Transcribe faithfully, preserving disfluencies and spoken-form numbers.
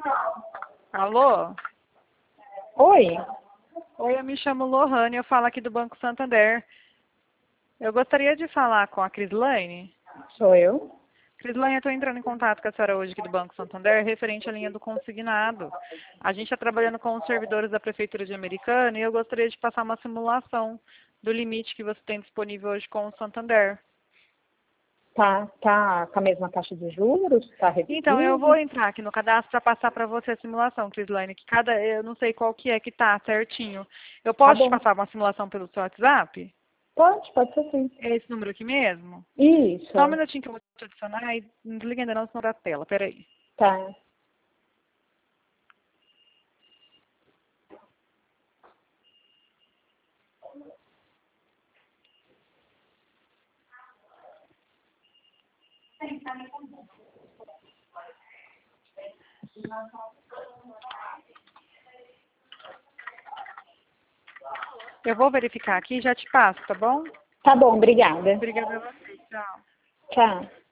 Alô? Oi? Oi, eu me chamo Lohane, eu falo aqui do Banco Santander. Eu gostaria de falar com a Crislaine. Sou eu? Crislaine, eu estou entrando em contato com a senhora hoje aqui do Banco Santander, referente à linha do consignado. A gente está trabalhando com os servidores da Prefeitura de Americana e eu gostaria de passar uma simulação do limite que você tem disponível hoje com o Santander. Tá, tá com a mesma taxa de juros? Tá Então, eu vou reduzindo? entrar aqui no cadastro para passar para você a simulação, Crislaine, que cada, eu não sei qual que é que tá certinho. Eu Tá posso te bom. passar uma simulação pelo seu WhatsApp? Pode, pode ser sim. É esse número aqui mesmo? Só um Isso. minutinho que eu vou te adicionar e não desliga ainda não, senão dá tela. Peraí. Tá. Eu vou verificar aqui e já te passo, tá bom? Tá bom, obrigada. Obrigada a você. Tchau. Tchau.